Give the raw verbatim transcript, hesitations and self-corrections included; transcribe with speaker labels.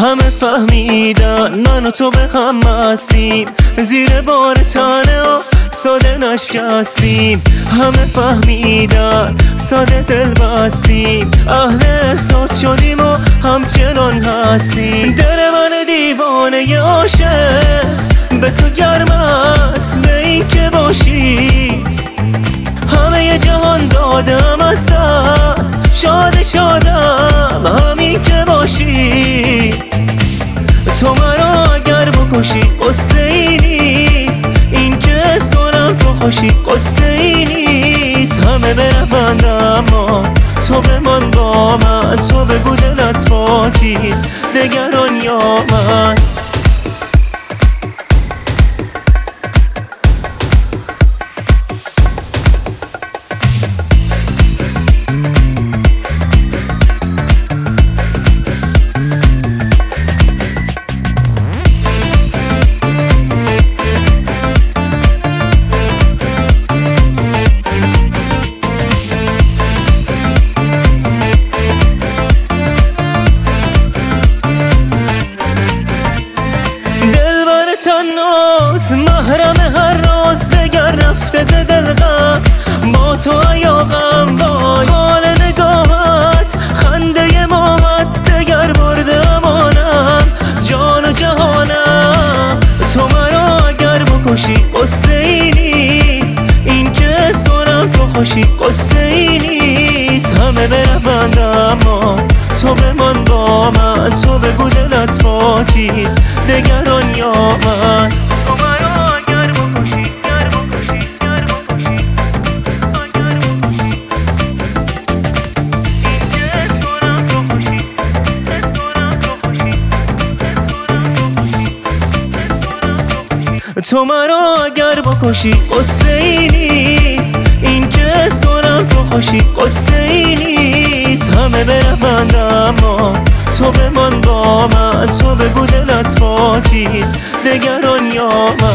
Speaker 1: همه فهمیدن من و تو به هم هستیم، زیر بار تنه ها ساده نشکستیم. همه فهمیدن ساده دل بستیم، اهل احساس شدیم و همچنان هستیم. دل من دیوانه عاشق به تو گرم است، به این که باشی همه جهان دادم از دست. شاد شادم همین که باشی، تو مرا اگر بکشی قصه ای نیست، این که حس کنم تو خوشی قصه ای نیست. همه برفند اما تو بمان با من، تو بگو دلت با کیست، دگران یا من. تناز محرم هر راز، دگر رفته ز دل غم با تو ایاغم. وای حال نگاهت خنده ماهت، دگر برده امانم جان و جهانم. تو مرا اگر بکشی قصه ای نیست، این که حس کنم تو خوشی قصه ای نیست. همه برفند اما تو بمان با من، تو بگو دلت با کیست، دگران یا من. تو مرا اگر بکشی گر بکشی گر بکشی اگر بکشی، این که حس کنم تو خوشی حس کنم تو خوشی تو مرا اگر بکشی قصه ای نیست، این که حس کنم تو خوشی قصه ای نیست. همه برفند اما تو بمان با من، تو بگو دلت با کیست، دگران یا من.